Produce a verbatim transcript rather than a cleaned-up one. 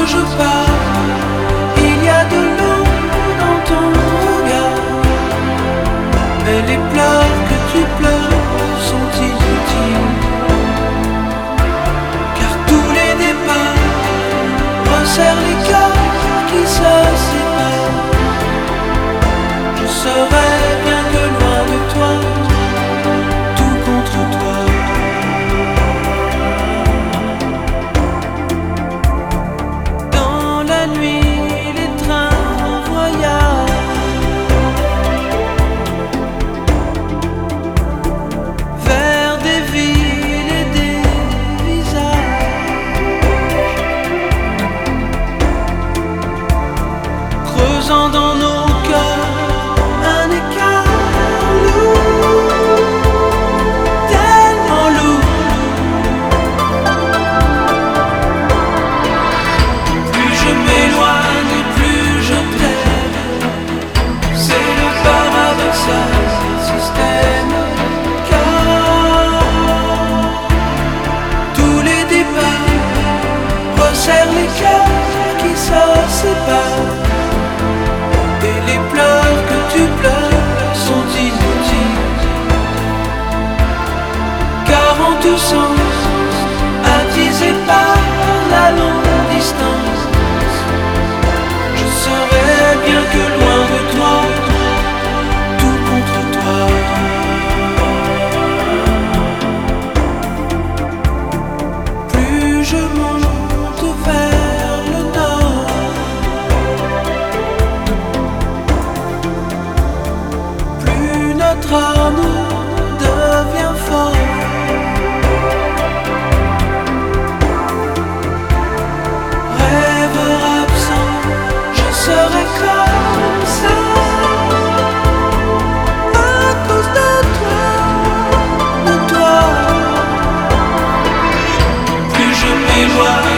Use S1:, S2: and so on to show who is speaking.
S1: je pars, il y a de l'eau dans ton regard, mais les pleurs que tu pleures sont inutiles, car tous les départs resserrent les cœurs qui se séparent. Je serai bien que loin de toi, tout contre toi. Dans la nuit, les trains voyagent vers des villes et des visages, creusant dans nos cœurs un écart lourd, tellement lourd. Plus je m'éloigne, plus je t'aime. C'est le paradoxal système, car tous les départs resserrent les cœurs qui se séparent. Et les pleurs que tu pleures sont inutiles, car en tout sens, attisé par la longue distance, je serai bien que loin de toi, tout contre toi. Plus je monte vers le nord, plus notre amour devient fort. Rêveur absent, je serai comme ça, à cause de toi, de toi. Plus je m'éloigne,